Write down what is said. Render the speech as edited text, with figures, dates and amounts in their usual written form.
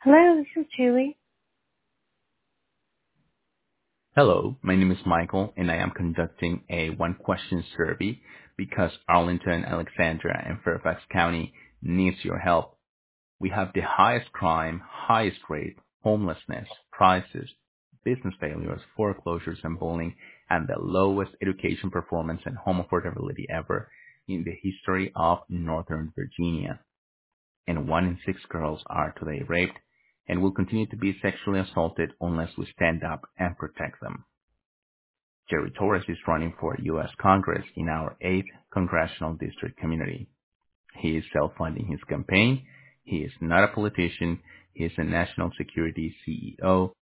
Hello, this is Julie. Hello, my name is Michael, and I am conducting a one-question survey because Arlington, Alexandria, and Fairfax County needs your help. We have the highest crime, highest rate, homelessness, prices, business failures, foreclosures, and bullying, and the lowest education performance and home affordability ever in the history of Northern Virginia. And 1 in 6 girls are today raped and will continue to be sexually assaulted unless we stand up and protect them. Jerry Torres is running for U.S. Congress in our 8th Congressional District community. He is self-funding his campaign. He is not a politician. He is a national security CEO